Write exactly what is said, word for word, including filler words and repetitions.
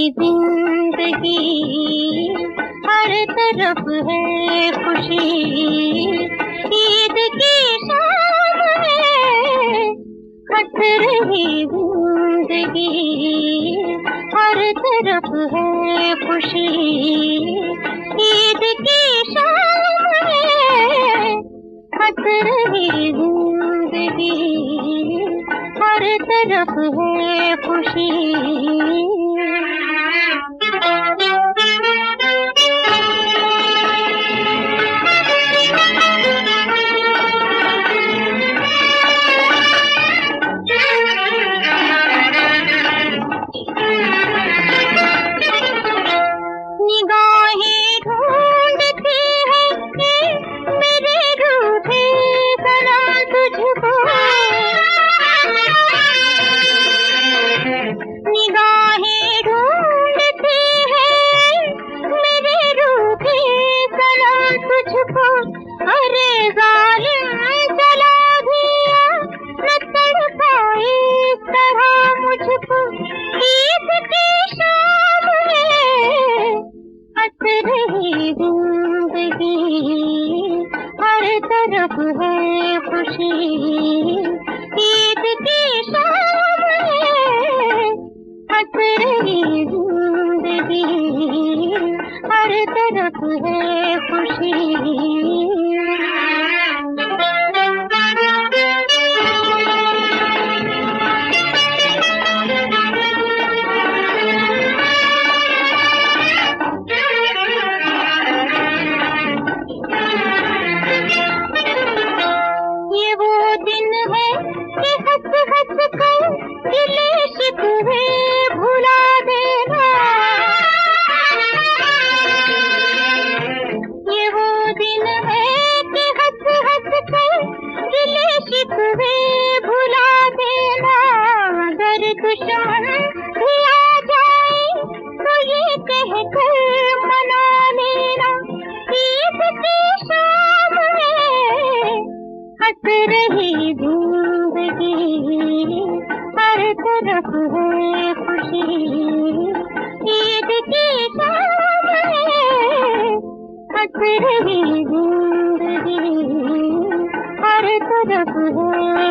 जिंदगी हर तरफ है खुशी। ईद की शाम है हंस रही जिंदगी हर तरफ है खुशी। ईद की शाम है हंस रही जिंदगी हर तरफ है खुशी। निगाहें ढूंढती है मेरे रूठे सनम तुझको। निगाहें ढूंढती है मेरे रूठे सनम तुझको। अरे जालिम चला गया न तड़पाए इस तरह मुझको। ईद की शाम है हंस रही जिंदगी हर तरफ है खुशी। ईद की शाम है हंस रही जिंदगी हर तरफ है खुशी। हंस हंस कर गिले शिकवे भुला देना। ये वो दिन है कि हंस हंस कर गिले शिकवे भुला देना। अगर दुश्मन भी आ जाए तो ये कहकर मना लेना। ईद की शाम है हंस रही जिंदगी हर तरफ है खुशी। ईद की शाम है हंस रही जिंदगी हर तरफ है